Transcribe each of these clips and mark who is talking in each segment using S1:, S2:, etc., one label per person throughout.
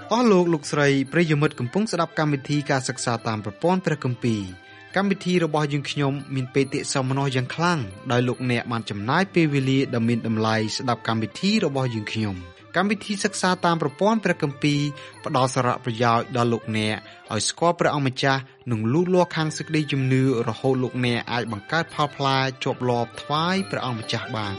S1: អស់លោកស្រីប្រិយមិត្តកំពុងស្ដាប់កម្មវិធីការសិក្សាតាមប្រព័ន្ធព្រះគម្ពីរកម្មវិធីរបស់យើងខ្ញុំមានបេតិសោមនស្សយ៉ាងខ្លាំងដោយលោកអ្នកបានចំណាយពេលវេលាដ៏មានតម្លៃស្ដាប់កម្មវិធីរបស់យើងខ្ញុំកម្មវិធីសិក្សាតាមប្រព័ន្ធព្រះគម្ពីរផ្ដល់សារៈប្រយោជន៍ដល់លោកអ្នកឲ្យស្គាល់ព្រះអង្គម្ចាស់និងលូតលាស់ខាងសេចក្តីជំនឿរហូតលោកអ្នកអាចបង្កើតផលផ្លែជាប់លាប់ថ្វាយព្រះអង្គម្ចាស់បាន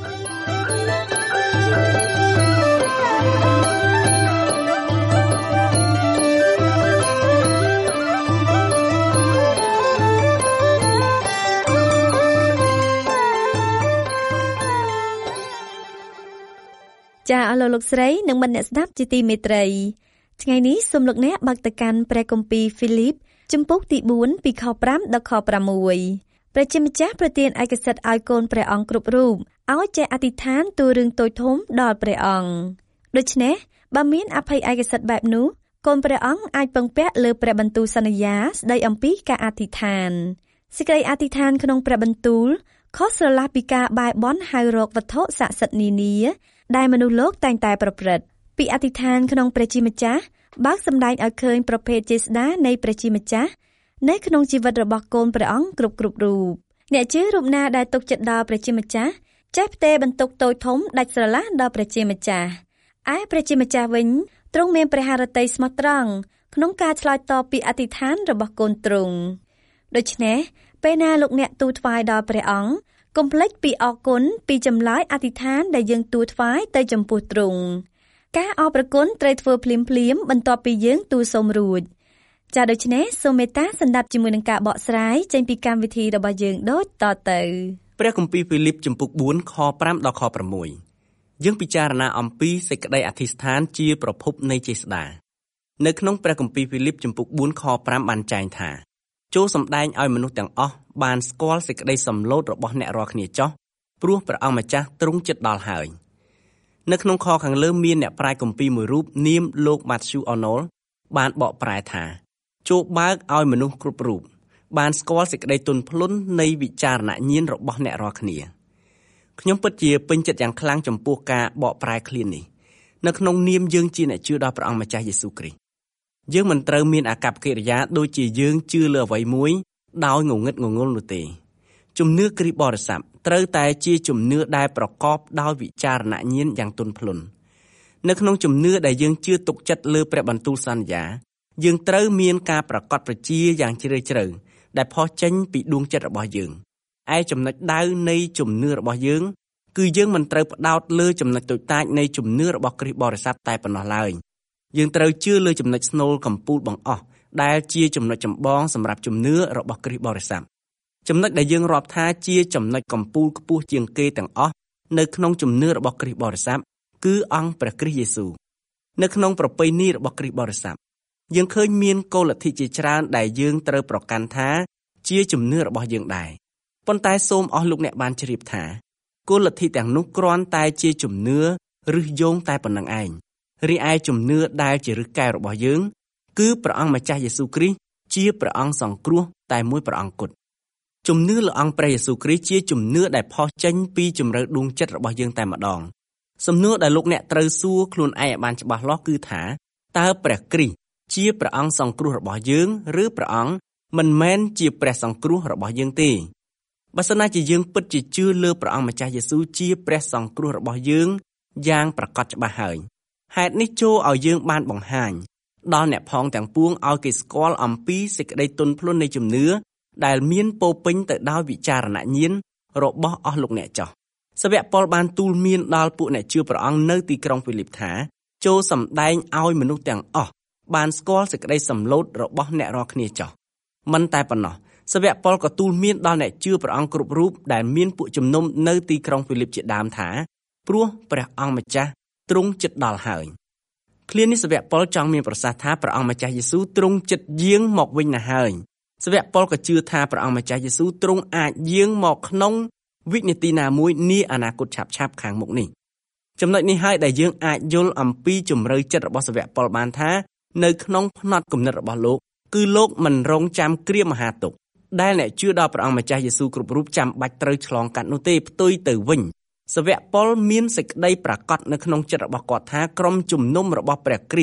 S2: ចាអស់លោកស្រីនិងមិត្តអ្នកស្ដាប់ជាទីមេត្រីថ្ងៃនេះសូមលោកអ្នកបើកទៅកាន់ព្រះគម្ពីរហ្វីលីបជំពូកទី4ពីខ5ដល់ខ6ព្រះជាម្ចាស់ប្រទានឯកសិទ្ធិឲ្យកូនព្រះអង្គគ្រប់រូបឲ្យចេះអធិដ្ឋានទូរឿងតូចធំដល់ព្រះអង្គដូច្នេះបើមានអភ័យឯកសិទ្ធិបែបនោះកូនព្រះអង្គអាចពឹងពាក់លើព្រះបន្ទូលសន្យាស្ដីអំពីការអធិដ្ឋានសេចក្តីអធិដ្ឋានក្នុងព្រះបន្ទូលខុសស្រឡះពីការបែរបន់ហៅរកវត្ថុស័ក្តិសិទ្ធិនានាដែលមនុស្សលោកតែងតែប្រព្រឹត្តពីអធិដ្ឋានក្នុងព្រះជាម្ចាស់បើកសម្ដែងឲ្យឃើញប្រភេទចេស្តានៃព្រះជាម្ចាស់នៅក្នុងជីវិតរបស់កូនព្រះអង្គគ្រប់រូបអ្នកជឿរូបណាដែលទុកចិត្តដល់ព្រះជាម្ចាស់ចេះផ្ទេរបន្ទុកតូចធំដាច់ស្រឡះដល់ព្រះជាម្ចាស់ឯព្រះជាម្ចាស់វិញទ្រង់មានព្រះハរតីស្មោះត្រង់ក្នុងការឆ្លើយតបពីអធិដ្ឋានរបស់កូនទ្រង់ដូច្នេះពេលណាលោកអ្នកទូលថ្វាយដល់ព្រះអង្គកុំភ្លេចពីអរគុណពីចម្លើយអធិដ្ឋានដែលយើងទូលថ្វាយទៅចំពោះទ្រង់ការអរព្រគុណត្រូវធ្វើភ្លាមបន្ទាប់ពីយើងទូលសូមរួចចាដូច្នេះសូមមេត្តាសន្តាប់ជាមួយនឹងការបកស្រាយចេញពីកម្មវិធីរបស់យើងដូចតទៅ
S3: ព្រះគម្ពីរហ្វីលីបជំពូក4ខ5ដល់ខ6យើងពិចារណាអំពីសេចក្តីអធិដ្ឋានជាប្រភពនៃចេស្តានៅក្នុងព្រះគម្ពីរហ្វីលីបជំពូក4ខ5បានចែងថាចូលសម្ដែងឲ្យមនុស្សទាំងអស់បានស្គាល់សេចក្តីសម្លូតរបស់អ្នករាល់គ្នាចោះព្រោះព្រះអង្គម្ចាស់ទ្រង់ជិតដល់ហើយនៅក្នុងខខាងលើមានអ្នកប្រាជ្ញគម្ពីរមួយរូបនាមលោក Matthew Arnold បានបកប្រែថាចូលបើកឲ្យមនុស្សគ្រប់រូបបានស្គាល់សេចក្តីទន់ភ្លន់នៃវិចារណញ្ញាណរបស់អ្នករាល់គ្នាខ្ញុំពិតជាពេញចិត្តយ៉ាងខ្លាំងចំពោះការបកប្រែឃ្លានេះនៅក្នុងនាមយើងជាអ្នកជឿដល់ព្រះអង្គម្ចាស់យេស៊ូវគ្រីស្ទយើងមិនត្រូវមានអាកប្បកិរិយាដូចជាយើងជឿលើអ្វីមួយដោយងងឹតងងល់នោះទេជំនឿគ្រីស្ទបរិស័ទត្រូវតែជាជំនឿដែលប្រកបដោយវិចារណញ្ញាណយ៉ាងទន់ភ្លន់នៅក្នុងជំនឿដែលយើងជឿទុកចិត្តលើព្រះបន្ទូលសន្យាយើងត្រូវមានការប្រកបប្រជាយ៉ាងជ្រាលជ្រៅដែលផុសចេញពីដួងចិត្តរបស់យើងឯចំណុចដៅនៃជំនឿរបស់យើងគឺយើងមិនត្រូវផ្ដោតលើចំណុចតូចតាចនៃជំនឿរបស់គ្រីស្ទបរិស័ទតែប៉ុណ្ណោះឡើយយើងត្រូវជឿលើចំណុចស្នូលកំពូលបង្អស់ដែលជាចំណុចចម្បងសម្រាប់ជំនឿរបស់គ្រីស្ទបរិស័ទចំណុចដែលយើងរាប់ថាជាចំណុចកំពូលខ្ពស់ជាងគេទាំងអស់នៅក្នុងជំនឿរបស់គ្រីស្ទបរិស័ទគឺអង្គព្រះគ្រីស្ទយេស៊ូវនៅក្នុងប្រពៃណីរបស់គ្រីស្ទបរិស័ទយើងឃើញមានគោលលទ្ធិជាច្រើនដែលយើងត្រូវប្រកាន់ថាជាជំនឿរបស់យើងដែរប៉ុន្តែសូមអស់លោកអ្នកបានជ្រាបថាគោលលទ្ធិទាំងនោះគ្រាន់តែជាជំនឿឫសយោងតែប៉ុណ្្នឹងឯងរីឯជំនឿដែលជាឫសកែវរបស់យើងគឺព្រះអង្គម្ចាស់យេស៊ូវគ្រីស្ទជាព្រះអង្គសង្គ្រោះតែមួយព្រះអង្គគត់ជំនឿលើអង្គព្រះយេស៊ូវគ្រីស្ទជាជំនឿដែលផុសចេញពីជម្រៅដួងចិត្តរបស់យើងតែម្ដងសំណួរដែលលោកអ្នកត្រូវសួរខ្លួនឯងឲ្យបានច្បាស់លាស់គឺថាតើព្រះគ្រីស្ទជាព្រះអង្គសង្គ្រោះរបស់យើងឬព្រះអង្គមិនមែនជាព្រះសង្គ្រោះរបស់យើងទេបើសិនណាជាយើងពិតជាជឿលើព្រះអង្គម្ចាស់យេស៊ូវជាព្រះសង្គ្រោះរបស់យើងយ៉ាងប្រកបច្បាស់ហើយហេតុនេះចូលឲ្យយើងបានបង្ហាញដល់អ្នកផងទាំងពួងឲ្យគេស្គាល់អំពីសេចក្តីទន់ភ្លន់នៃជំនឿដែលមានពោពេញទៅដោយវិចារណញ្ញាណរបស់អស់លោកអ្នកចោះសាវកប៉ុលបានទូលមានដល់ពួកអ្នកជឿព្រះអង្គនៅទីក្រុងហ្វីលីបថាចូលសម្ដែងឲ្យមនុស្សទាំងអស់បានស្គាល់សេចក្តីសម្លូតរបស់អ្នករាល់គ្នាចោះមិនតែប៉ុណ្ណោះសាវកប៉ុលក៏ទូលមានដល់អ្នកជឿព្រះអង្គគ្រប់រូបដែលមានពួកជំនុំនៅទីក្រុងហ្វីលីបជាដើមថាព្រោះព្រះអង្គម្ចាស់ទ្រង់ជិតដល់ហើយឃ្លានេះសាវកប៉ុលចង់មានប្រសាសន៍ថាព្រះអង្គម្ចាស់យេស៊ូវទ្រង់ជិតយាងមកវិញណាស់ហើយសាវកប៉ុលក៏ជឿថាព្រះអង្គម្ចាស់យេស៊ូវទ្រង់អាចយាងមកក្នុងវិនាទីណាមួយនាអនាគតឆាប់ៗខាងមុខនេះចំណុចនេះហើយដែលយើងអាចយល់អំពីជំរឿចិត្តរបស់សាវកប៉ុលបានថានៅក្នុងផ្នត់គំនិតរបស់លោកគឺលោកមិនរងចាំគ្រាមហាទុក្ខដែលអ្នកជឿដល់ព្រះអង្គម្ចាស់យេស៊ូវគ្រប់រូបចាំបាច់ត្រូវឆ្លងកាត់នោះទេផ្ទុយទៅវិញសាវកប៉ុលមានសេចក្តីប្រាកដនៅក្នុងចិត្តរបស់គាត់ថាក្រុមជំនុំរបស់ព្រះគ្រីស្ទ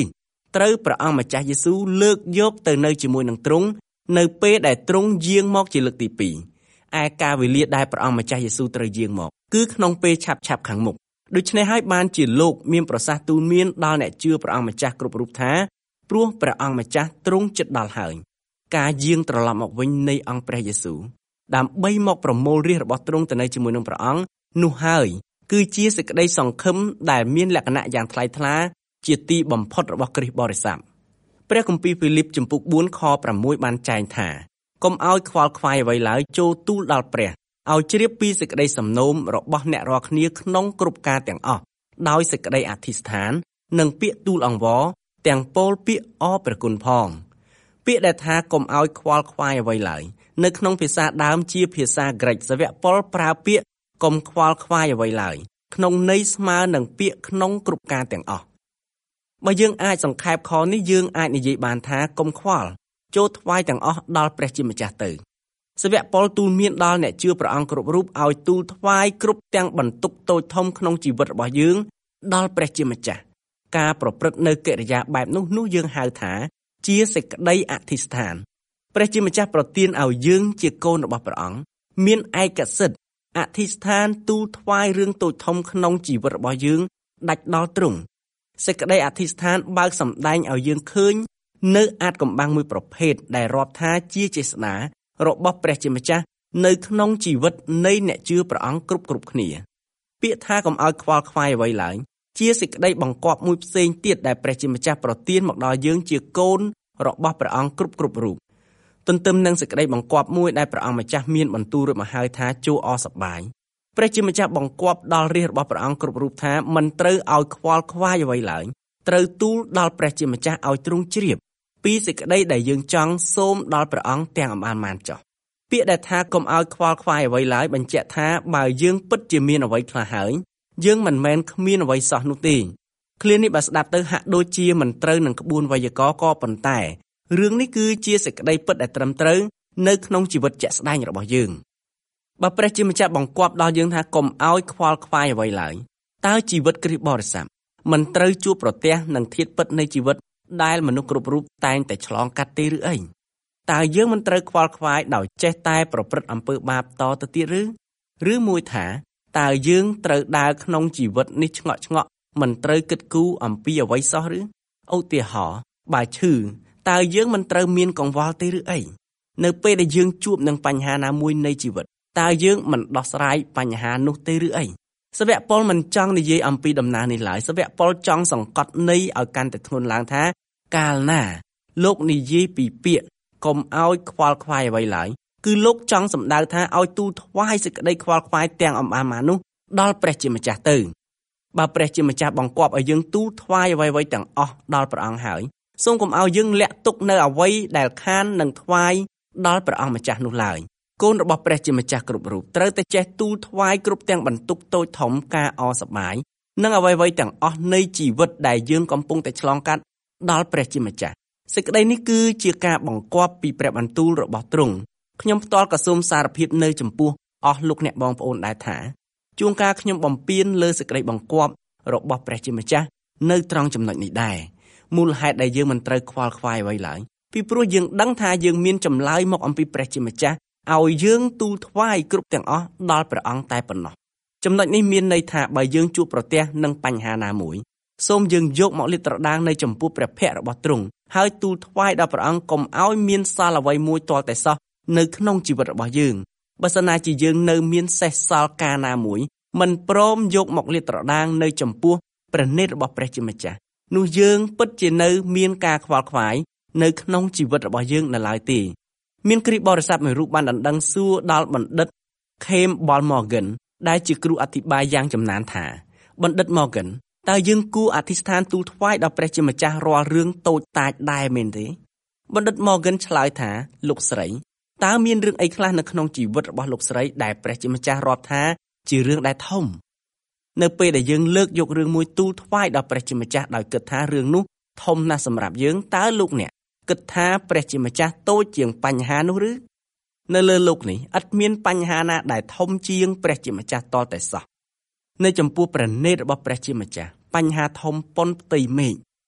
S3: ត្រូវព្រះអង្គម្ចាស់យេស៊ូវលើកយកទៅនៅជាមួយនឹងទ្រង់នៅពេលដែលទ្រង់យាងមកជាលើកទី2 ឯកាលវេលាដែលព្រះអង្គម្ចាស់យេស៊ូវត្រូវយាងមកគឺក្នុងពេលឆាប់ខាងមុខដូច្នេះហើយបានជាលោកមានប្រសាសន៍ទូន្មានដល់អ្នកជឿព្រះអង្គម្ចាស់គ្រប់រូបថាព្រោះព្រះអង្គម្ចាស់ទ្រង់ជិតដល់ហើយការយាងត្រឡប់មកវិញនៃអង្គព្រះយេស៊ូវដើម្បីមកប្រមូលរាជរបស់ទ្រង់ទៅនៅជាមួយនឹងព្រះអង្គនោះហើយគឺជាសេចក្តីសង្ឃឹមដែលមានលក្ខណៈយ៉ាងថ្លៃថ្លាជាទីបំផុតរបស់គ្រីស្ទបរិស័ទព្រះគម្ពីរហ្វីលីបចំពុក4ខ6បានចែងថាកុំឲ្យខ្វល់ខ្វាយអ្វីឡើយចូលទូលដល់ព្រះឲ្យជ្រាបពីសេចក្តីសំណូមរបស់អ្នករាល់គ្នាក្នុងគ្រប់ការទាំងអស់ដោយសេចក្តីអធិស្ឋាននិងពាក្យទូលអង្វរទាំងពោលពាក្យអរព្រះគុណផងពាក្យដែលថាកុំឲ្យខ្វល់ខ្វាយអ្វីឡើយនៅក្នុងភាសាដើមជាភាសាក្រិកសាវកប៉ុលប្រើពាក្យកុំខ្វល់ខ្វាយអ្វីឡើយក្នុងន័យស្មើនឹងពាក្យក្នុងគ្រប់ការទាំងអស់បើយើងអាចសង្ខេបខនេះយើងអាចនិយាយបានថាកុំខ្វល់ចូលថ្វាយទាំងអស់ដល់ព្រះជាម្ចាស់ទៅសាវកប៉ុលទូលមានដល់អ្នកជឿព្រះអង្គគ្រប់រូបឲ្យទូលថ្វាយគ្រប់ទាំងបន្ទុកតូចធំក្នុងជីវិតរបស់យើងដល់ព្រះជាម្ចាស់ការប្រព្រឹត្តនៅកិរិយាបែបនោះយើងហៅថាជាសេចក្តីអធិស្ឋានព្រះជាម្ចាស់ប្រទានឲ្យយើងជាកូនរបស់ព្រះអង្គមានឯកសិទ្ធិអធិស្ឋានទូលថ្វាយរឿងតូចធំក្នុងជីវិតរបស់យើងដាច់ដល់ទ្រង់សេចក្តីអធិស្ឋានបើកសម្ដែងឲ្យយើងឃើញនៅអាចកំបាំងមួយប្រភេទដែលរាប់ថាជាចេស្តារបស់ព្រះជាម្ចាស់នៅក្នុងជីវិតនៃអ្នកជឿព្រះអង្គគ្រប់គ្នាពាក្យថាកុំឲ្យខ្វល់ខ្វាយអ្វីឡើយជាសេចក្តីបង្គាប់មួយផ្សេងទៀតដែលព្រះជាម្ចាស់ប្រទានមកដល់យើងជាកូនរបស់ព្រះអង្គគ្រប់រូបទន្ទឹមនឹងសេចក្តីបង្គាប់មួយដែលព្រះអង្គម្ចាស់មានបន្ទូលរួចមកហើយថាចូលអរសប្បាយព្រះជាម្ចាស់បង្គាប់ដល់រាជរបស់ព្រះអង្គគ្រប់រូបថាមិនត្រូវឲ្យខ្វល់ខ្វាយអ្វីឡើយត្រូវទូលដល់ព្រះជាម្ចាស់ឲ្យទ្រង់ជ្រាបពីសេចក្តីដែលយើងចង់សូមដល់ព្រះអង្គទាំងអំបានចោះពាក្យដែលថាកុំឲ្យខ្វល់ខ្វាយអ្វីឡើយបញ្ជាក់ថាបើយើងពិតជាមានអ្វីខ្លះហើយយើងមិនមែនគ្មានអ្វីសោះនោះទេឃ្លានេះបើស្ដាប់ទៅហាក់ដូចជាមិនត្រូវនឹងក្បួនไวยากរណ៍ក៏ប៉ុន្តែរឿងនេះគឺជាសេចក្តីពិតដែលត្រឹមត្រូវនៅក្នុងជីវិតជាក់ស្ដែងរបស់យើងបើព្រះជាម្ចាស់បង្គាប់ដល់យើងថាកុំឲ្យខ្វល់ខ្វាយអ្វីឡើយតើជីវិតគ្រីស្ទបរិស័ទមិនត្រូវជួបប្រទះនឹងធាតុពិតនៃជីវិតដែលមនុស្សគ្រប់រូបតែងតែឆ្លងកាត់ទេឬអីតើយើងមិនត្រូវខ្វល់ខ្វាយដោយចេះតែប្រព្រឹត្តអំពើបាបតទៅទៀតឬមួយថាតើយើងត្រូវដើរក្នុងជីវិតនេះឆ្ងក់មិនត្រូវគិតគូរអំពីអ្វីសោះឬឧទាហរណ៍បើឈឺតើយើងមិនត្រូវមានកង្វល់ទេឬអីនៅពេលដែលយើងជួបនឹងបញ្ហាណាមួយនៃជីវិតតើយើងមិនដោះស្រាយបញ្ហានោះទេឬអីសាវកប៉ុលមិនចង់និយាយអំពីដំណើរនេះឡើយសាវកប៉ុលចង់សង្កត់ន័យឲ្យកាន់តែធ្ងន់ឡើងថាកាលណាលោកនិយាយពីពាក្យកុំឲ្យខ្វល់ខ្វាយអ្វីឡើយគឺលោកចង់សម្ដៅថាឲ្យទូលថ្វាយសេចក្តីខ្វល់ខ្វាយទាំងអំបានមកនោះដល់ព្រះជាម្ចាស់ទៅបើព្រះជាម្ចាស់បង្គាប់ឲ្យយើងទូលថ្វាយអ្វីៗទាំងអស់ដល់ព្រះអង្គហើយសូមកុំឲ្យយើងលាក់ទុកនៅអ្វីដែលខាននឹងថ្វាយដល់ព្រះអង្គម្ចាស់នោះឡើយកូនរបស់ព្រះជាម្ចាស់គ្រប់រូបត្រូវតែចេះទូលថ្វាយគ្រប់ទាំងបន្ទុកតូចធំការអរសប្បាយនិងអ្វីៗទាំងអស់នៃជីវិតដែលយើងកំពុងតែឆ្លងកាត់ដល់ព្រះជាម្ចាស់សេចក្តីនេះគឺជាការបង្គាប់ពីព្រះបន្ទូលរបស់ទ្រង់ខ្ញុំផ្ទាល់ក៏សូមសារភាពនៅចំពោះអស់លោកអ្នកបងប្អូនដែរថាជួនកាលខ្ញុំបំពេញលើសេចក្តីបង្គាប់របស់ព្រះជាម្ចាស់នៅត្រង់ចំណុចនេះដែរមូលហេតុដែលយើងមិនត្រូវខ្វល់ខ្វាយអ្វីឡើយពីព្រោះយើងដឹងថាយើងមានចម្លើយមកអំពីព្រះជាម្ចាស់ឲ្យយើងទូលថ្វាយគ្រប់ទាំងអស់ដល់ព្រះអង្គតែប៉ុណ្ណោះចំណុចនេះមានន័យថាបើយើងជួបប្រទះនឹងបញ្ហាណាមួយសូមយើងយកមកលាតត្រដាងនៅចំពោះព្រះភ័ក្ត្ររបស់ទ្រង់ហើយទូលថ្វាយដល់ព្រះអង្គកុំឲ្យមានសាលអ្វីមួយទាល់តែសោះនៅក្នុងជីវិតរបស់យើងបើសិនណាជាយើងនៅមានសេសសល់ការណាមួយមិនព្រមយកមកលាតត្រដាងនៅចំពោះព្រះនេតរបស់ព្រះជាម្ចាស់នោះយើងពិតជានៅមានការខ្វល់ខ្វាយនៅក្នុងជីវិតរបស់យើងនៅឡើយទេមានគ្រីស្ទបរិស័ទមួយរូបបានដណ្ដឹងសួរដល់បណ្ឌិត Kem Morgan ដែលជាគ្រូអធិប្បាយយ៉ាងចំណានថាបណ្ឌិត Morgan តើយើងគួរអធិស្ឋានទូលថ្វាយដល់ព្រះជាម្ចាស់រាល់រឿងតូចតាចដែរមែនទេបណ្ឌិត Morgan ឆ្លើយថាលោកស្រីតើមានរឿងអីខ្លះនៅក្នុងជីវិតរបស់លោកស្រីដែលព្រះជាម្ចាស់រាប់ថាជារឿងដែលធំនៅពេលដែលយើងលើកយករឿងមួយទូលថ្វាយដល់ព្រះជាម្ចាស់ដោយគិតថារឿងនោះធំណាស់សម្រាប់យើងតើលោកអ្នកគិតថាព្រះជាម្ចាស់តូចជាងបញ្ហានោះឬនៅលើโลกនេះឥតមានបញ្ហាណាដែលធំជាងព្រះជាម្ចាស់តតែសោះនៅចំពោះព្រះនេតរបស់ព្រះជាម្ចាស់បញ្ហាធំប៉ុនផ្ទៃមេឃ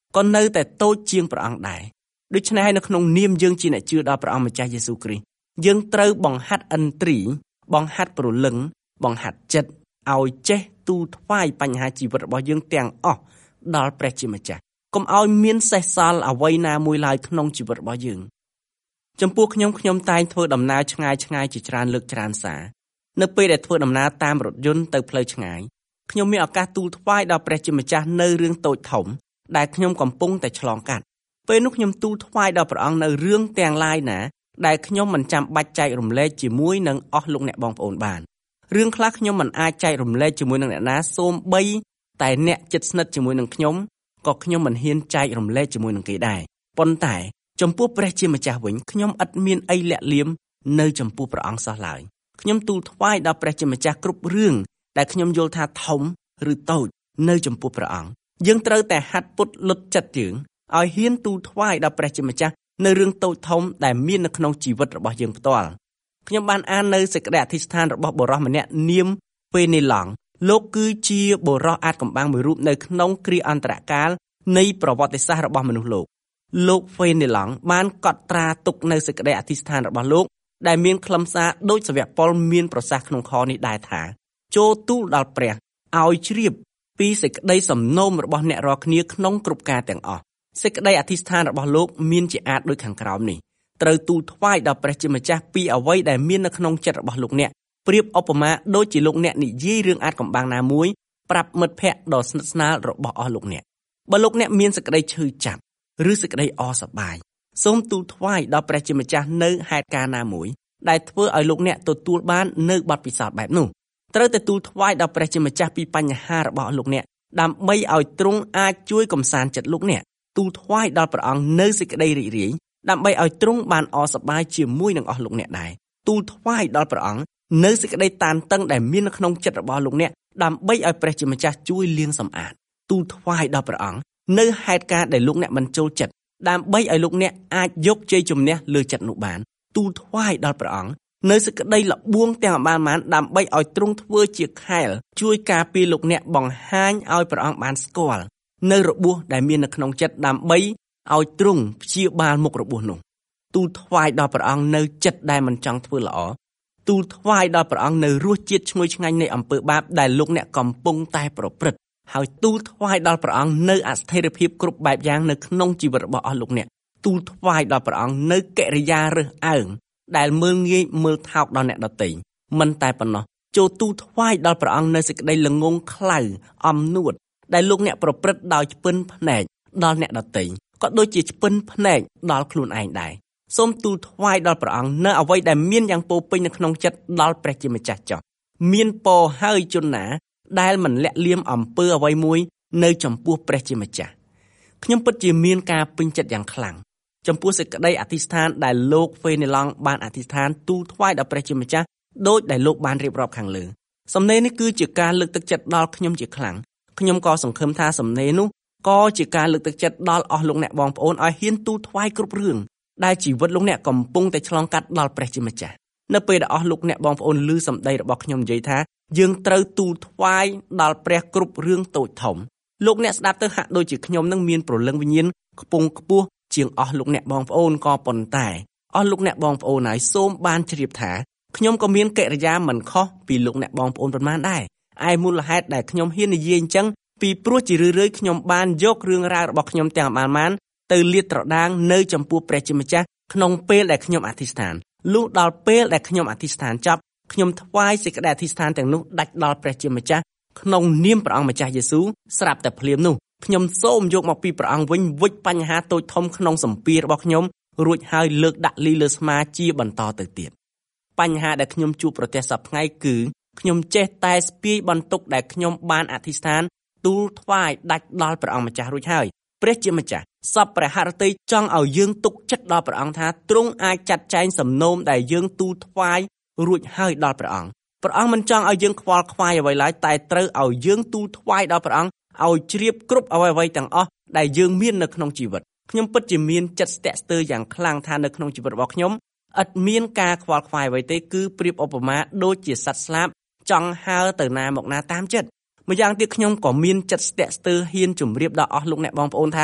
S3: ក៏នៅតែតូចជាងព្រះអង្គដែរដូច្នេះហើយនៅក្នុងនាមយើងជាអ្នកជឿដល់ព្រះអង្គម្ចាស់យេស៊ូវគ្រីស្ទយើងត្រូវបង្ហាត់ឥន្ទ្រីបង្ហាត់ព្រលឹងបង្ហាត់ចិត្តឲ្យចេះទូលថ្វាយបញ្ហាជីវិតរបស់យើងទាំងអស់ដល់ព្រះជាម្ចាស់កុំឲ្យមានសេសសល់អ្វីណាមួយឡើយក្នុងជីវិតរបស់យើងចំពោះខ្ញុំតែងធ្វើដំណើរឆ្ងាយជាច្រើនលើកច្រើនសារនៅពេលដែលធ្វើដំណើរតាមរថយន្តទៅផ្លូវឆ្ងាយខ្ញុំមានឱកាសទូលថ្វាយដល់ព្រះជាម្ចាស់នៅរឿងតូចធំដែលខ្ញុំកំពុងតែឆ្លងកាត់ពេលនោះខ្ញុំទូលថ្វាយដល់ព្រះអង្គនៅរឿងទាំងឡាយណាដែលខ្ញុំមិនចាំបាច់ចែករំលែកជាមួយនឹងអស់លោកអ្នកបងប្អូនបានរឿងខ្លះខ្ញុំមិនអាចចែករំលែកជាមួយនឹងអ្នកណាសូម្បីតែអ្នកជិតស្និទ្ធជាមួយនឹងខ្ញុំក៏ខ្ញុំមិនហ៊ានចែករំលែកជាមួយនឹងគេដែរប៉ុន្តែចំពោះព្រះជាម្ចាស់វិញខ្ញុំឥតមានអីលាក់លៀមនៅចំពោះព្រះអង្គសោះឡើយខ្ញុំទូលថ្វាយដល់ព្រះជាម្ចាស់គ្រប់រឿងដែលខ្ញុំយល់ថាធំឬតូចនៅចំពោះព្រះអង្គយើងត្រូវតែហាត់ពុតលុតចិត្តយើងឲ្យហ៊ានទូលថ្វាយដល់ព្រះជាម្ចាស់នៅរឿងតូចធំដែលមាននៅក្នុងជីវិតរបស់យើងផ្ទាល់ខ្ញុំបានអាននៅសេចក្តីអធិស្ឋានរបស់បុរសម្នាក់នាមហ្វេនេឡង់លោកគឺជាបុរសអាចកំបាំងមួយរូបនៅក្នុងគ្រាអន្តរកាលនៃប្រវត្តិសាស្ត្ររបស់មនុស្សលោកហ្វេនេឡង់បានកត់ត្រាទុកនៅសេចក្តីអធិស្ឋានរបស់លោកដែលមានខ្លឹមសារដូចសាវកប៉ុលមានប្រសាសន៍ក្នុងខនេះដែរថាចូលទូលដល់ព្រះឲ្យជ្រាបពីសេចក្តីសំណូមរបស់អ្នករាល់គ្នាក្នុងគ្រប់ការទាំងអស់សេចក្តីអធិស្ឋានរបស់លោកមានជាអាចដូចខាងក្រោមនេះត្រូវទូលថ្វាយដល់ព្រះជាម្ចាស់ពីអ្វីដែលមាននៅក្នុងចិត្តរបស់លោកអ្នកប្រៀបឧបមាដូចជាលោកអ្នកនិយាយរឿងអាចកំបាំងណាមួយប្រាប់មិត្តភ័ក្តិដ៏ស្និទ្ធស្នាលរបស់អស់លោកអ្នកបើលោកអ្នកមានសេចក្តីឈឺចាប់ឬសេចក្តីអសប្បាយសូមទូលថ្វាយដល់ព្រះជាម្ចាស់នៅហេតុការណ៍ណាមួយដែលធ្វើឲ្យលោកអ្នកទទួលបាននៅបទពិសោធន៍បែបនោះត្រូវតែទូលថ្វាយដល់ព្រះជាម្ចាស់ពីបញ្ហារបស់លោកអ្នកដើម្បីឲ្យទ្រង់អាចជួយកំសាន្តចិត្តលោកអ្នកទូលថ្វាយដល់ព្រះអង្គនៅសេចក្តីរីករាយដើម្បីឲ្យទ្រង់បានអសប្បាយជាមួយនឹងអស់លោកអ្នកដែរទូលថ្វាយដល់ព្រះអង្គនៅសេចក្តីតានតឹងដែលមាននៅក្នុងចិត្តរបស់លោកអ្នកដើម្បីឲ្យព្រះជាម្ចាស់ជួយលាងសម្អាតទូលថ្វាយដល់ព្រះអង្គនៅហេតុការណ៍ដែលលោកអ្នកមិនចូលចិត្តដើម្បីឲ្យលោកអ្នកអាចយកជ័យជំនះលើចិត្តនោះបានទូលថ្វាយដល់ព្រះអង្គនៅសេចក្តីលបួងទាំងបានដើម្បីឲ្យទ្រង់ធ្វើជាខែលជួយការពារលោកអ្នកបង្ហាញឲ្យព្រះអង្គបានស្គាល់នៅរបួសដែលមាននៅក្នុងចិត្តដើម្បីឲ្យទ្រង់ព្យាបាលមុខរបួសនោះទូលថ្វាយដល់ព្រះអង្គនៅចិត្តដែលមិនចង់ធ្វើល្អទូលថ្វាយដល់ព្រះអង្គនៅរសជាតិឈ្ងុយឆ្ងាញ់នៃអំពើបាបដែលលោកអ្នកកំពុងតែប្រព្រឹត្តហើយទូលថ្វាយដល់ព្រះអង្គនៅអស្ថិរភាពគ្រប់បែបយ៉ាងនៅក្នុងជីវិតរបស់អស់លោកអ្នកទូលថ្វាយដល់ព្រះអង្គនៅកិរិយារើសអើងដែលមើលងាយមើលថោកដល់អ្នកដទៃមិនតែប៉ុណ្ណោះចូលទូលថ្វាយដល់ព្រះអង្គនៅសេចក្តីល្ងង់ខ្លៅអំនួតដែលលោកអ្នកប្រព្រឹត្តដោយឆ្ពិនភ្នែកដល់អ្នកដទៃក៏ដូចជាឆ្ពិនភ្នែកដល់ខ្លួនឯងដែរសូមទូលថ្វាយដល់ព្រះអង្គនៅអ្វីដែលមានយ៉ាងពោពេញនៅក្នុងចិត្តដល់ព្រះជាម្ចាស់ចុះមានពរហើយជនណាដែលមិនលាក់លៀមអំពើអ្វីមួយនៅចំពោះព្រះជាម្ចាស់ខ្ញុំពិតជាមានការពេញចិត្តយ៉ាងខ្លាំងចំពោះសេចក្តីអធិស្ឋានដែលលោកហ្វេនេឡង់បានអធិស្ឋានទូលថ្វាយដល់ព្រះជាម្ចាស់ដោយដែលលោកបានរៀបរាប់ខាងលើសំណេរនេះគឺជាការលើកទឹកចិត្តដល់ខ្ញុំជាខ្លាំងខ្ញុំក៏សង្ឃឹមថាសំណេរនោះក៏ជាការលើកទឹកចិត្តដល់អស់លោកអ្នកបងប្អូនឲ្យហ៊ានទូលថ្វាយគ្រប់រឿងដែលជីវិតលោកអ្នកកំពុងតែឆ្លងកាត់ដល់ព្រះជាម្ចាស់នៅពេលដែលអស់លោកអ្នកបងប្អូនឮសម្ដីរបស់ខ្ញុំនិយាយថាយើងត្រូវទូលថ្វាយដល់ព្រះគ្រប់រឿងតូចធំលោកអ្នកស្ដាប់ទៅហាក់ដូចជាខ្ញុំនឹងមានព្រលឹងវិញ្ញាណខ្ពង់ខ្ពស់ជាងអស់លោកអ្នកបងប្អូនក៏ប៉ុន្តែអស់លោកអ្នកបងប្អូនហើយសូមបានជ្រាបថាខ្ញុំក៏មានកិរិយាមិនខុសពីលោកអ្នកបងប្អូនប៉ុន្មានដែរឯមូលហេតុដែលខ្ញុំហ៊ាននិយាយអញ្ចឹងពីព្រោះជារឿយៗខ្ញុំបានយករឿងរ៉ាវរបស់ខ្ញុំទាំងបានទៅលាតត្រដាងនៅចំពោះព្រះជាម្ចាស់ក្នុងពេលដែលខ្ញុំអធិស្ឋានលុះដល់ពេលដែលខ្ញុំអធិស្ឋានចប់ខ្ញុំថ្វាយសេចក្តីអធិស្ឋានទាំងនោះដាច់ដល់ព្រះជាម្ចាស់ក្នុងនាមព្រះអង្គម្ចាស់យេស៊ូវស្រាប់តែភ្លាមនោះខ្ញុំសូមយកមកពីព្រះអង្គវិញវិច្ចបញ្ហាតូចធំក្នុងសម្ពាធរបស់ខ្ញុំរួចហើយលើកដាក់លីលើស្មាជាបន្តទៅទៀតបញ្ហាដែលខ្ញុំជួបប្រទះសប្តាហ៍ថ្ងៃគឺខ្ញុំចេះតែស្ពាយបន្ទុកដែលខ្ញុំបានអធិស្ឋានទូលថ្វាយដាច់ដល់ព្រះអង្គម្ចាស់រួចហើយព្រះជាម្ចាស់សពព្រះហឫទ័យចង់ឲ្យយើងទុកចិត្តដល់ព្រះអង្គថាទ្រង់អាចចាត់ចែងសំណូមដែលយើងទូលថ្វាយរួចហើយដល់ព្រះអង្គមិនចង់ឲ្យយើងខ្វល់ខ្វាយអ្វីឡើយតែត្រូវឲ្យយើងទូលថ្វាយដល់ព្រះអង្គឲ្យជ្រាបគ្រប់អ្វីៗទាំងអស់ដែលយើងមាននៅក្នុងជីវិតខ្ញុំពិតជាមានចិត្តស្ទាក់ស្ទើរយ៉ាងខ្លាំងថានៅក្នុងជីវិតរបស់ខ្ញុំឥតមានការខ្វល់ខ្វាយអ្វីទេគឺប្រៀបឧបមាដូចជាសត្វស្លាបចង់ហើរទៅណាមកណាតាមចិត្តម្យ៉ាងទៀតខ្ញុំក៏មានចិត្តស្ទាក់ស្ទើរហ៊ានជម្រាបដល់អស់លោកអ្នកបងប្អូនថា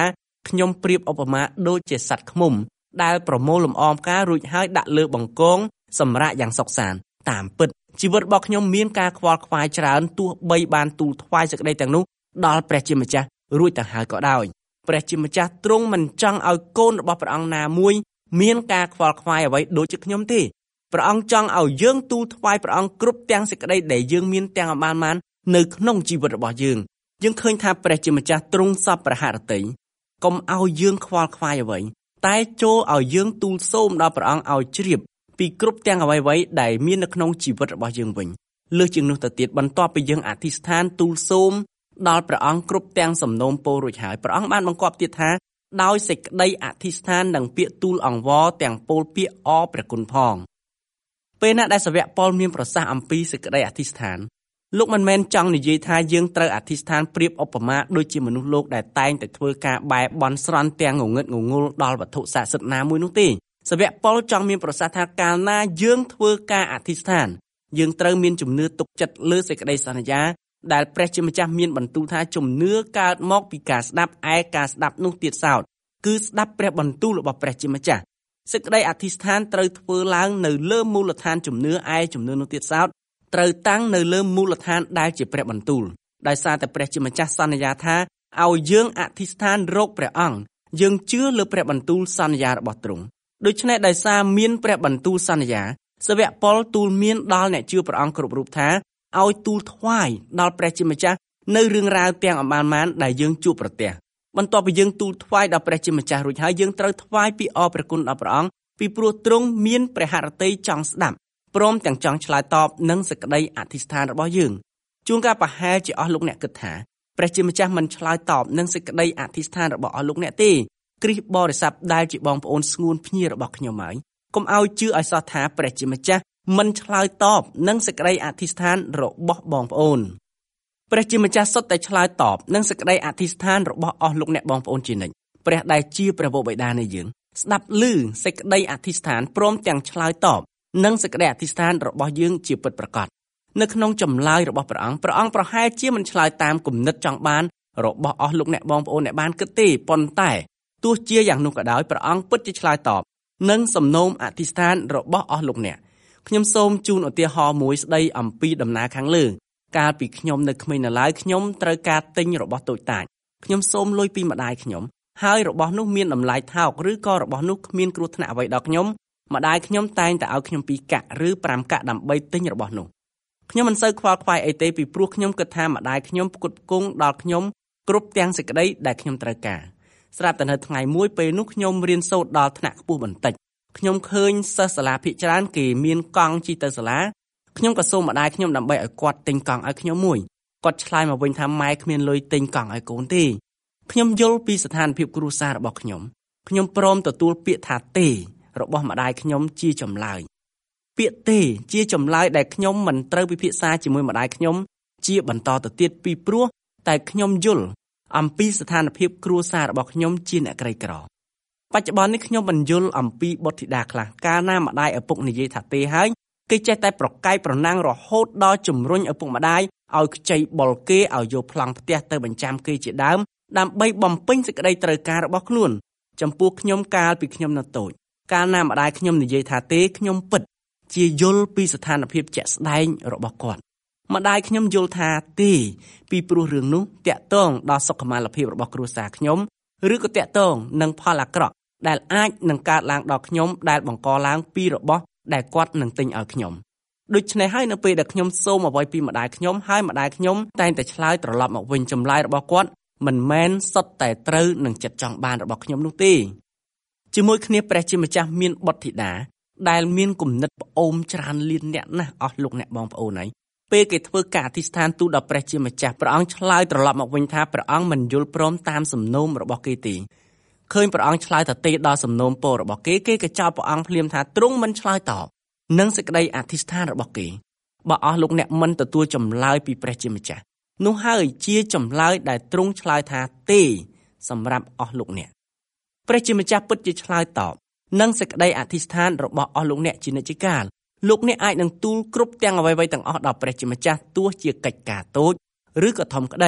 S3: ខ្ញុំប្រៀបឧបមាដូចជាសត្វឃ្មុំដែលប្រមូលលំអងផ្ការួចហើយដាក់លើបង្កងសម្រាប់យ៉ាងសុខសាន្តតាមពិតជីវិតរបស់ខ្ញុំមានការខ្វល់ខ្វាយច្រើនទោះបីបានទូលថ្វាយសេចក្តីទាំងនោះដល់ព្រះជាម្ចាស់រួចទៅហើយក៏ដោយព្រះជាម្ចាស់ទ្រង់មិនចង់ឲ្យកូនរបស់ព្រះអង្គណាមួយមានការខ្វល់ខ្វាយអ្វីដូចជាខ្ញុំទេព្រះអង្គចង់ឲ្យយើងទូលថ្វាយព្រះអង្គគ្រប់ទាំងសេចក្តីដែលយើងមានទាំងអបាននៅក្នុងជីវិតរបស់យើងឃើញថាព្រះជាម្ចាស់ទ្រង់សពព្រះហឫទ័យកុំឲ្យយើងខ្វល់ខ្វាយអ្វីតែចូលឲ្យយើងទូលសូមដល់ព្រះអង្គឲ្យជ្រាបពីគ្រប់ទាំងអ្វីៗដែលមាននៅក្នុងជីវិតរបស់យើងវិញលើសជាងនោះទៅទៀតបន្ទាប់ពីយើងអធិស្ឋានទូលសូមដល់ព្រះអង្គគ្រប់ទាំងសំណូមពររួចហើយព្រះអង្គបានបង្គាប់ទៀតថាដោយសេចក្តីអធិស្ឋាននិងពាក្យទូលអង្វរទាំងពោលពាក្យអរព្រះគុណផងពេលណាដែលសាវកប៉ុលមានប្រសាសន៍អំពីសេចក្តីអធិស្ឋានលោកមិនមែនចង់និយាយថាយើងត្រូវអធិស្ឋានប្រៀបឧបមាដូចជាមនុស្សលោកដែលតែងតែធ្វើការបែបបន់ស្រន់ទាំងងងឹតងងុលដល់វត្ថុស័ក្តិសិទ្ធិណាមួយនោះទេសាវកប៉ុលចង់មានប្រសាសន៍ថាកាលណាយើងធ្វើការអធិស្ឋានយើងត្រូវមានជំនឿទុកចិត្តលើសេចក្តីសន្យាដែលព្រះជាម្ចាស់មានបន្ទូលថាជំនឿកើតមកពីការស្ដាប់ឯការស្ដាប់នោះទៀតសោតគឺស្ដាប់ព្រះបន្ទូលរបស់ព្រះជាម្ចាស់សេចក្តីអធិស្ឋានត្រូវធ្វើឡើងនៅលើមូលដ្ឋានជំនឿឯជំនឿនោះទៀតសោតត្រូវតាំងនៅលើមូលដ្ឋានដែលជាព្រះបន្ទូលដោយសារតែព្រះជាម្ចាស់សន្យាថាឲ្យយើងអធិស្ឋានរកព្រះអង្គយើងជឿលើព្រះបន្ទូលសន្យារបស់ទ្រង់ដូច្នេះដោយសារមានព្រះបន្ទូលសន្យាសាវកប៉ុលទូលមានដល់អ្នកជឿព្រះអង្គគ្រប់រូបថាឲ្យទូលថ្វាយដល់ព្រះជាម្ចាស់នៅរឿងរ៉ាវទាំងអបានដែលយើងជួបប្រទះបន្ទាប់ពីយើងទូលថ្វាយដល់ព្រះជាម្ចាស់រួចហើយយើងត្រូវថ្វាយពីអរព្រះគុណដល់ព្រះអង្គពីព្រោះទ្រង់មានព្រះហឫទ័យចង់ស្ដាប់ព្រមទាំងចង់ឆ្លើយតបនឹងសេចក្តីអធិស្ឋានរបស់យើងជួនកាលប្រហែលជាអស់លោកអ្នកគិតថាព្រះជាម្ចាស់មិនឆ្លើយតបនឹងសេចក្តីអធិស្ឋានរបស់អស់លោកអ្នកទេគ្រីស្ទបរិស័ទដែលជាបងប្អូនស្ងួនភ្ញារបស់ខ្ញុំហើយកុំឲ្យជឿឲ្យសោះថាព្រះជាម្ចាស់មិនឆ្លើយតបនឹងសេចក្តីអធិស្ឋានរបស់បងប្អូនព្រះជាម្ចាស់សុទ្ធតែឆ្លើយតបនឹងសេចក្តីអធិស្ឋានរបស់អស់លោកអ្នកបងប្អូនជានិច្ចព្រះដែលជាព្រះវរបិតានៃយើងស្ដាប់ឮសេចក្តីអធិស្ឋានព្រមទាំងឆ្លើយតបនឹងសេចក្តីអធិស្ឋានរបស់យើងជាពិតប្រាកដនៅក្នុងចម្លើយរបស់ព្រះអង្គប្រហែលជាមិនឆ្លើយតាមគំនិតចង់បានរបស់អស់លោកអ្នកបងប្អូនអ្នកបានគិតទេប៉ុន្តែទោះជាយ៉ាងនោះក៏ដោយព្រះអង្គពិតជាឆ្លើយតបនឹងសំណូមអធិស្ឋានរបស់អស់លោកអ្នកខ្ញុំសូមជូនឧទាហរណ៍មួយស្ដីអំពីដំណើរខាងលើកាលពីខ្ញុំនៅក្មេងនៅឡើយខ្ញុំត្រូវការទិញរបស់តូចតាចខ្ញុំសូមលុយពីម្ដាយខ្ញុំហើយរបស់នោះមានតម្លៃថោកឬក៏របស់នោះគ្មានគ្រោះថ្នាក់អ្វីដល់ខ្ញុំម្ដាយខ្ញុំតែងតែឲ្យខ្ញុំ2កាក់ឬ5កាក់ដើម្បីទិញរបស់នោះខ្ញុំមិនសូវខ្វល់ខ្វាយអីទេពីព្រោះខ្ញុំគិតថាម្ដាយខ្ញុំផ្គត់ផ្គង់ដល់ខ្ញុំគ្រប់ទាំងសេចក្តីដែលខ្ញុំត្រូវការស្រាប់តែនៅថ្ងៃមួយពេលនោះខ្ញុំរៀនសូត្រដល់ថ្នាក់ខ្ពស់បន្តិចខ្ញុំឃើញសិស្សសាលាភាគច្រើនគេមានកង់ជិះទៅសាលាខ្ញុំក៏សូមម្ដាយខ្ញុំដើម្បីឲ្យគាត់ទិញកង់ឲ្យខ្ញុំមួយគាត់ឆ្លើយមកវិញថាម៉ែគ្មានលុយទិញកង់ឲ្យកូនទេខ្ញុំយល់ពីស្ថានភាពគ្រួសាររបស់ខ្ញុំព្រមទទួលពាក្យថាទេរបស់ម្ដាយខ្ញុំជាចម្លើយពាក្យទេជាចម្លើយដែលខ្ញុំមិនត្រូវពិភាក្សាជាមួយម្ដាយខ្ញុំជាបន្តទៅទៀតពីព្រោះតែខ្ញុំយល់អំពីស្ថានភាពគ្រួសាររបស់ខ្ញុំជាអ្នកក្រីក្របច្ចុប្បន្ននេះខ្ញុំមិនយល់អំពីបុត្រធីតាខ្លះកាលណាម្ដាយឪពុកនិយាយថាទេហើយគេចេះតែប្រកែកប្រណាំងរហូតដល់ជំរុញឪពុកម្ដាយឲ្យខ្ចីបុលគេឲ្យយកប្លង់ផ្ទះទៅបញ្ចាំគេជាដើមដើម្បីបំពេញសេចក្តីត្រូវការរបស់ខ្លួនចំពោះខ្ញុំកាលពីខ្ញុំនៅតូចកាលណាម្ដាយខ្ញុំនិយាយថាទេខ្ញុំពិតជាយល់ពីស្ថានភាពជាក់ស្ដែងរបស់គាត់ម្ដាយខ្ញុំយល់ថាទេពីព្រោះរឿងនោះតាក់ទងដល់សុខុមាលភាពរបស់គ្រួសារខ្ញុំឬក៏តាក់ទងនឹងផលអាក្រក់ដែលអាចនឹងកើតឡើងដល់ខ្ញុំដែលបង្កឡើងពីរបស់ដែលគាត់នឹងទិញឲ្យខ្ញុំដូច្នេះហើយនៅពេលដែលខ្ញុំសូមអ្វីពីម្ដាយខ្ញុំហើយម្ដាយខ្ញុំតែងតែឆ្លើយត្រឡប់មកវិញចម្លើយរបស់គាត់មិនមែនសុទ្ធតែត្រូវនឹងចិត្តចង់បានរបស់ខ្ញុំនោះទេជាមួយគ្នាព្រះជាម្ចាស់មានបុត្រធីតាដែលមានគំនិតប្អូនច្រើនលានអ្នកណាស់អស់លោកអ្នកបងប្អូនហើយពេលគេធ្វើការអធិស្ឋានទូលដល់ព្រះជាម្ចាស់ព្រះអង្គឆ្លើយត្រឡប់មកវិញថាព្រះអង្គមិនយល់ព្រមតាមសំណូមរបស់គេទេឃើញព្រះអង្គឆ្លើយថាទេដល់សំណូមពររបស់គេក៏ចោទព្រះអង្គភ្លាមថាទ្រង់មិនឆ្លើយតបនឹងសេចក្តីអធិស្ឋានរបស់គេបើអស់លោកអ្នកមិនទទួលចម្លើយពីព្រះជាម្ចាស់នោះហើយជាចម្លើយដែលទ្រង់ឆ្លើយថាទេសម្រាប់អស់លោកអ្នកព្រះជាម្ចាស់ពិតជាឆ្លើយតបនឹងសេចក្តីអធិស្ឋានរបស់អស់លោកអ្នកជានិច្ចកាលលោកអ្នកអាចនឹងទូលគ្រប់ទាំងអ្វីៗទាំងអស់ដល់ព្រះជាម្ចាស់ទោះជាកិច្ចការតូចឬក៏ធំក្តី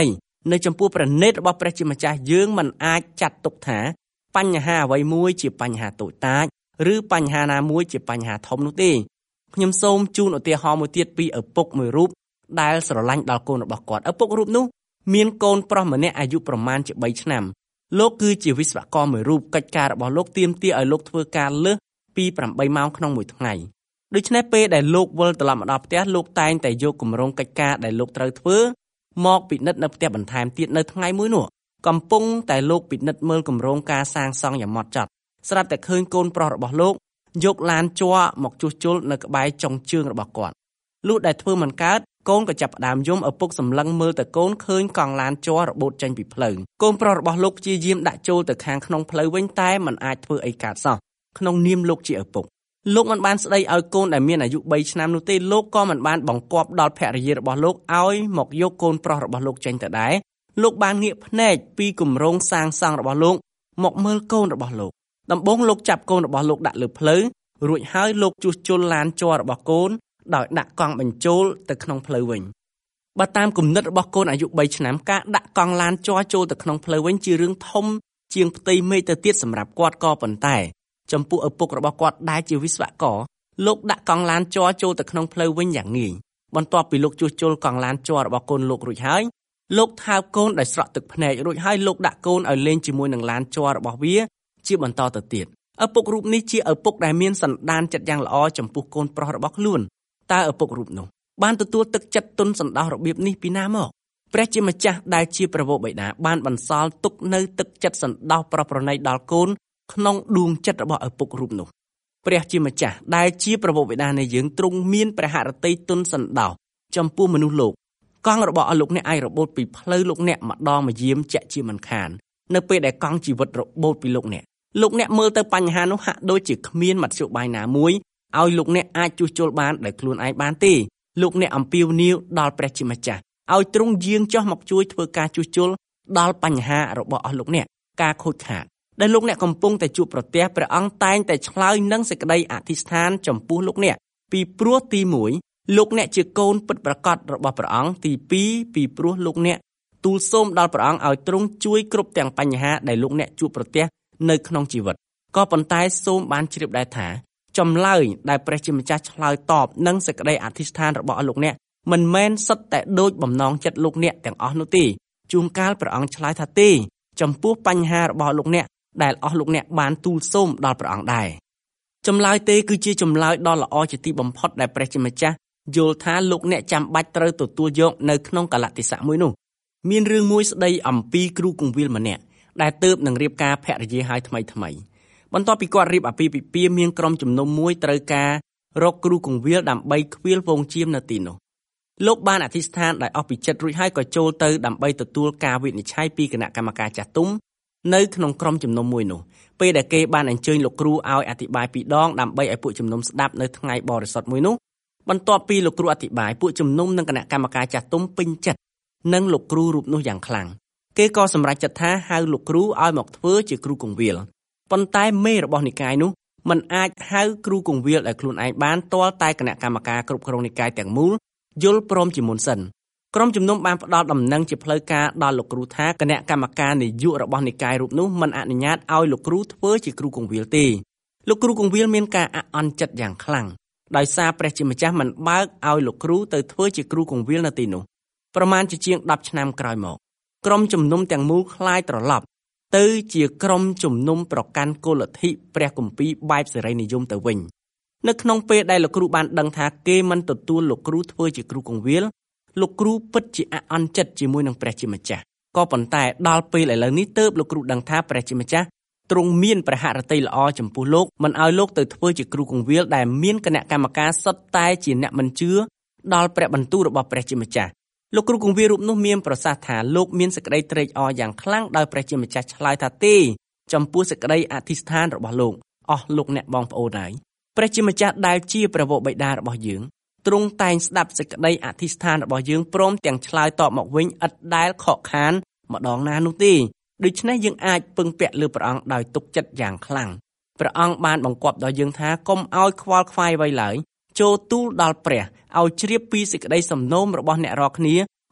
S3: នៅចំពោះព្រះនេត្ររបស់ព្រះជាម្ចាស់យើងមិនអាចចាត់ទុកថាបញ្ហាអ្វីមួយជាបញ្ហាតូចតាចឬបញ្ហាណាមួយជាបញ្ហាធំនោះទេខ្ញុំសូមជូនឧទាហរណ៍មួយទៀតពីឪពុកមួយរូបដែលស្រឡាញ់ដល់កូនរបស់គាត់ឪពុករូបនោះមានកូនប្រុសម្នាក់អាយុប្រមាណជា3ឆ្នាំលោកគឺជាវិស្វករមួយរូបកិច្ចការរបស់លោកទាមទារឲ្យលោកធ្វើការលើសពី8ម៉ោងក្នុងមួយថ្ងៃដូច្នេះពេលដែលលោកវិលត្រឡប់មកដល់ផ្ទះលោកតែងតែយកគម្រោងកិច្ចការដែលលោកត្រូវធ្វើមកពិនិត្យនៅផ្ទះបន្ថែមទៀតនៅថ្ងៃមួយនោះកំពុងតែលោកពិនិត្យមើលគម្រោងការសាងសង់យ៉ាងម៉ត់ចត់ស្រាប់តែឃើញកូនប្រុសរបស់លោកយកឡានជ័រមកជួសជុលនៅក្បែរចុងជើងរបស់គាត់លុះដែលធ្វើមិនកើតកូនក៏ចាប់ផ្ដើមយំឪពុកសម្លឹងមើលទៅកូនឃើញកង់ឡានជ័ររបូតចេញពីផ្លូវកូនប្រុសរបស់លោកព្យាយាមដាក់ចូលទៅខាងក្នុងផ្លូវវិញតែមិនអាចធ្វើអីកើតសោះក្នុងនាមលោកជាឪពុកលោកមិនបានស្ដីឲ្យកូនដែលមានអាយុ3ឆ្នាំនោះទេលោកក៏មិនបានបង្គាប់ដល់ភរិយារបស់លោកឲ្យមកយកកូនប្រុសរបស់លោកចេញទៅដែរលោកបានងាកភ្នែកពីគម្រោងសាងសង់របស់លោកមកមើលកូនរបស់លោកដំបូងលោកចាប់កូនរបស់លោកដាក់លើផ្លូវរួចហើយលោកជួសជុលឡានជ័ររបស់កូនដោយដាក់កង់បញ្ចូលទៅក្នុងផ្លូវវិញបើតាមគំនិតរបស់កូនអាយុ3ឆ្នាំការដាក់កង់ឡានជ័រចូលទៅក្នុងផ្លូវវិញជារឿងធំជាងផ្ទៃមេឃទៅទៀតសម្រាប់គាត់ក៏ប៉ុន្តែចំពោះឪពុករបស់គាត់ដែលជាវិស្វករលោកដាក់កង់ឡានជ័រចូលទៅក្នុងផ្លូវវិញយ៉ាងងាយបន្ទាប់ពីលោកជួសជុលកង់ឡានជ័ររបស់កូនលោករួចហើយលោកថើបកូនដោយស្រក់ទឹកភ្នែករួចហើយលោកដាក់កូនឲ្យលេងជាមួយនឹងឡានជ័ររបស់វាជាបន្តទៅទៀតឪពុករូបនេះជាឪពុកដែលមានសន្តានចិត្តយ៉ាងល្អចំពោះកូនប្រុសរបស់ខ្លួនតើឪពុករូបនោះបានទទួលទឹកចិត្តទុនសន្តោសរបៀបនេះពីណាមកព្រះជាម្ចាស់ដែលជាព្រះវរបិតាបានបន្សល់ទុកនៅទឹកចិត្តសន្តោសប្រប្រណីដល់កូនក្នុងដួងចិត្តរបស់ឪពុករូបនោះព្រះជាម្ចាស់ដែលជាព្រះវរបិតានៃយើងទ្រង់មានព្រះហឫទ័យទុនសន្តោសចំពោះមនុស្សលោកកង់របស់លោកអ្នកអាចរបូតពីផ្លូវលោកអ្នកម្ដងម្យាមជាក់ជាមិនខាននៅពេលដែលកង់ជីវិតរបូតពីលោកអ្នកមើលទៅបញ្ហានោះហាក់ដូចជាគ្មានមធ្យោបាយណាមួយឲ្យលោកអ្នកអាចជួសជុលបានដោយខ្លួនឯងបានទេលោកអ្នកអំពាវនាវដល់ព្រះជាម្ចាស់ឲ្យទ្រង់យាងចុះមកជួយធ្វើការជួសជុលដល់បញ្ហារបស់អស់លោកអ្នកការខូចខាតដែលលោកអ្នកកំពុងតែជួបប្រទះព្រះអង្គតែងតែឆ្លើយនឹងសេចក្តីអធិស្ឋានចំពោះលោកអ្នកពីព្រោះទី1លោកអ្នកជាកូនពិតប្រាកដរបស់ព្រះអង្គទី2ពីព្រោះលោកអ្នកទូលសូមដល់ព្រះអង្គឲ្យទ្រង់ជួយគ្រប់ទាំងបញ្ហាដែលលោកអ្នកជួបប្រទះនៅក្នុងជីវិតក៏ប៉ុន្តែសូមបានជ្រាបដែរថាចម្លើយដែលព្រះជាម្ចាស់ឆ្លើយតបនឹងសេចក្តីអធិស្ឋានរបស់លោកអ្នកមិនមែនសុទ្ធតែដូចបំណងចិត្តលោកអ្នកទាំងអស់នោះទេជួនកាលព្រះអង្គឆ្លើយថាទេចំពោះបញ្ហារបស់លោកអ្នកដែលអស់លោកអ្នកបានទូលសូមដល់ព្រះអង្គដែរចម្លើយទេគឺជាចម្លើយដ៏ល្អជាទីបំផុតដែលព្រះជាម្ចាស់យល់ថាលោកអ្នកចាំបាច់ត្រូវទទួលយកនៅក្នុងកាលៈទេសៈមួយនោះមានរឿងមួយស្ដីអំពីគ្រូគង្វាលម្នាក់ដែលទើបនឹងរៀបការភរិយាហើយថ្មីបន្ទាប់ពីគាត់រៀបអាពាហ៍ពិពាហ៍មានក្រុមជំនុំមួយត្រូវការរកគ្រូគង្វាលដើម្បីឃ្វាលវងជៀមនៅទីនោះលោកបានអធិស្ឋានដោយអស់ពីចិត្តរួចហើយក៏ចូលទៅដើម្បីទទួលការវិនិច្ឆ័យពីគណៈកម្មការចាស់ទុំនៅក្នុងក្រុមជំនុំមួយនោះពេលដែលគេបានអញ្ជើញលោកគ្រូឲ្យអធិប្បាយពីរដងដើម្បីឲ្យពួកជំនុំស្ដាប់នៅថ្ងៃបរិសុទ្ធមួយនោះបន្ទាប់ពីលោកគ្រូអធិប្បាយពួកជំនុំនិងគណៈកម្មការចាស់ទុំពេញចិត្តនឹងលោកគ្រូរូបនោះយ៉ាងខ្លាំងគេក៏សម្រេចចិត្តថាហៅលោកគ្រូឲ្យមកធ្វើជាគ្រូគង្វាលប៉ុន្តែមេរបស់និកាយនោះមិនអាចហៅគ្រូគង្វាលដោយខ្លួនឯងបានទាល់តែគណៈកម្មការគ្រប់គ្រងនិកាយទាំងមូលយល់ព្រមជាមុនសិនក្រុមជំនុំបានផ្ដល់ដំណឹងជាផ្លូវការដល់លោកគ្រូថាគណៈកម្មការនយោបាយរបស់និកាយរូបនោះមិនអនុញ្ញាតឲ្យលោកគ្រូធ្វើជាគ្រូគង្វាលទេលោកគ្រូគង្វាលមានការអាក់អន់ចិត្តយ៉ាងខ្លាំងដោយសារព្រះជាម្ចាស់មិនបើកឲ្យលោកគ្រូទៅធ្វើជាគ្រូគង្វាលនៅទីនោះប្រមាណជាង10ឆ្នាំក្រោយមកក្រុមជំនុំទាំងមូលคล้ายត្រឡប់ទៅជាក្រុមជំនុំប្រកាន់គោលលទ្ធិព្រះគម្ពីរបែបសេរីនិយមទៅវិញនៅក្នុងពេលដែលលោកគ្រូបានដឹងថាគេមិនទទួលលោកគ្រូធ្វើជាគ្រូគង្វាលលោកគ្រូពិតជាអាក់អន់ចិត្តជាមួយនឹងព្រះជាម្ចាស់ក៏ប៉ុន្តែដល់ពេលឥឡូវនេះទើបលោកគ្រូដឹងថាព្រះជាម្ចាស់ទ្រង់មានព្រះហឫទ័យល្អចំពោះលោកមិនឲ្យលោកទៅធ្វើជាគ្រូគង្វាលដែលមានគណៈកម្មការសុទ្ធតែជាអ្នកមិនជឿដល់ព្រះបន្ទូលរបស់ព្រះជាម្ចាស់លោកគ្រូគង្វាលរូបនោះមានប្រសាសន៍ថាលោកមានសេចក្តីត្រេកអរយ៉ាងខ្លាំងដោយព្រះជាម្ចាស់ឆ្លើយថាទេចំពោះសេចក្តីអធិស្ឋានរបស់លោកអស់លោកអ្នកបងប្អូនហើយព្រះជាម្ចាស់ដែលជាព្រះវរបិតារបស់យើងទ្រង់តែងស្ដាប់សេចក្តីអធិស្ឋានរបស់យើងព្រមទាំងឆ្លើយតបមកវិញឥតដែលខកខានម្ដងណានោះទេដូច្នេះយើងអាចពឹងពាក់លើព្រះអង្គដោយទុកចិត្តយ៉ាងខ្លាំងព្រះអង្គបានបង្គាប់ដល់យើងថាកុំឲ្យខ្វល់ខ្វាយអ្វីឡើយចូលទូលដល់ព្រះឲ្យជ្រាបពីសេចក្តីសំណូមរបស់អ្នករាល់គ្នា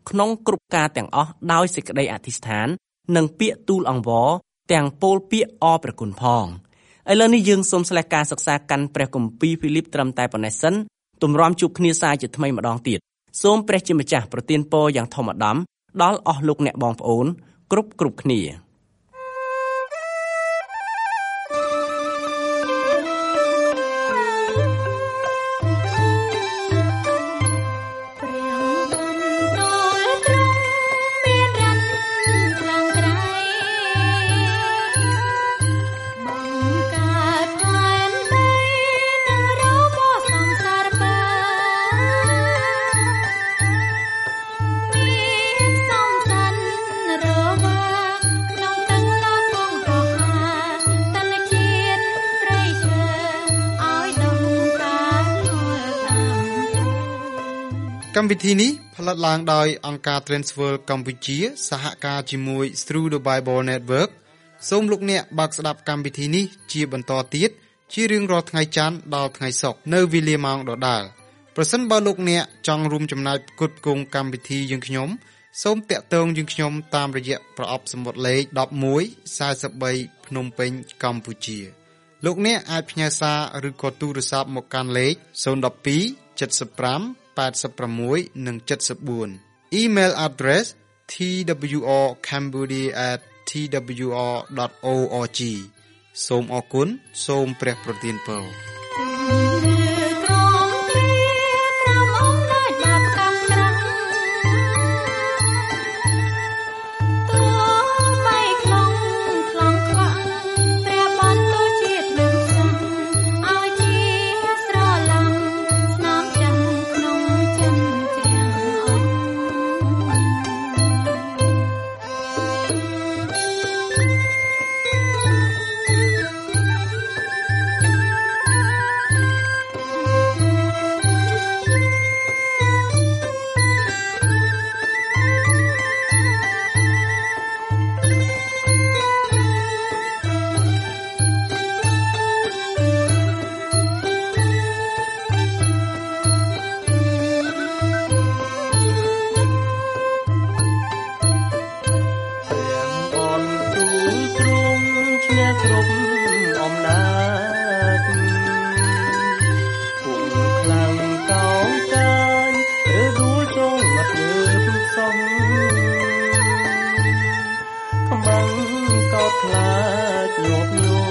S3: ក្នុងគ្រប់ការទាំងអស់ដោយសេចក្តីអធិស្ឋាននិងពាក្យទូលអង្វរទាំងពោលពាក្យអរព្រះគុណផងឥឡូវនេះយើងសូមស្លេះការសិក្សាកាន់ព្រះគម្ពីរហ្វីលីបត្រឹមតែប៉ុណ្ណេះសិនទម្រាំជួបគ្នាសាជាថ្មីម្ដងទៀតសូមព្រះជាម្ចាស់ប្រទានពរយ៉ាងធម្មតាដល់អស់លោកអ្នកបងប្អូនគ្រប់គ្នា
S1: កម្មវិធីនេះផលិតឡើងដោយអង្គការ Transworld កម្ពុជាសហការជាមួយ Through the Bible Network សូមលោកអ្នកបើកស្ដាប់កម្មវិធីនេះជាបន្តទៀតជារៀងរាល់ថ្ងៃច័ន្ទដល់ថ្ងៃសុក្រនៅវេលាម៉ោងដដែលប្រសិនបើលោកអ្នកចង់រួមចំណែកផ្គត់ផ្គង់កម្មវិធីយើងខ្ញុំសូមតាក់ទងយើងខ្ញុំតាមរយៈប្រអប់សំបុត្រលេខ1143ភ្នំពេញកម្ពុជាលោកអ្នកអាចផ្ញើសារឬក៏ទូរស័ព្ទមកកាន់លេខ012 75 86 និង 74 Email address twrcambodia@twr.org សូមអរគុណសូមព្រះប្រទានពរ
S3: ខ្លាំងកោតខ្លាចញាប់ញ័រ